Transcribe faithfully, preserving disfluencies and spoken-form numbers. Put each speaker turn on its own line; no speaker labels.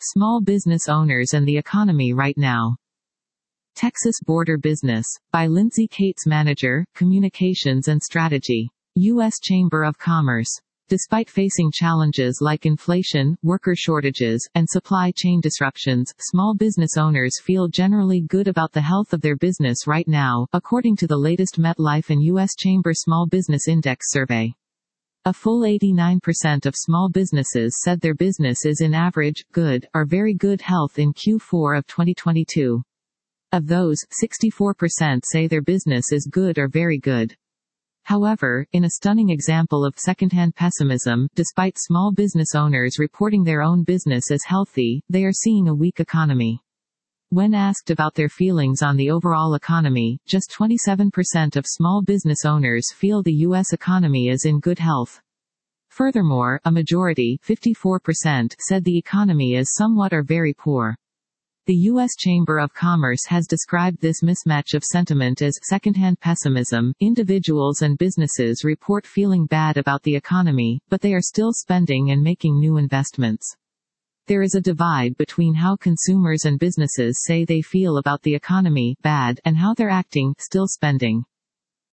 Small business owners and the economy right now. Texas Border Business. By Lindsay Cates, Manager, Communications and Strategy. U S Chamber of Commerce. Despite facing challenges like inflation, worker shortages, and supply chain disruptions, small business owners feel generally good about the health of their business right now, according to the latest MetLife and U S Chamber Small Business Index survey. A full eighty-nine percent of small businesses said their business is in average, good, or very good health in Q four of twenty twenty-two. Of those, sixty-four percent say their business is good or very good. However, in a stunning example of secondhand pessimism, despite small business owners reporting their own business as healthy, they are seeing a weak economy. When asked about their feelings on the overall economy, just twenty-seven percent of small business owners feel the U S economy is in good health. Furthermore, a majority, fifty-four percent, said the economy is somewhat or very poor. The U S Chamber of Commerce has described this mismatch of sentiment as secondhand pessimism. Individuals and businesses report feeling bad about the economy, but they are still spending and making new investments. There is a divide between how consumers and businesses say they feel about the economy, bad, and how they're acting, still spending.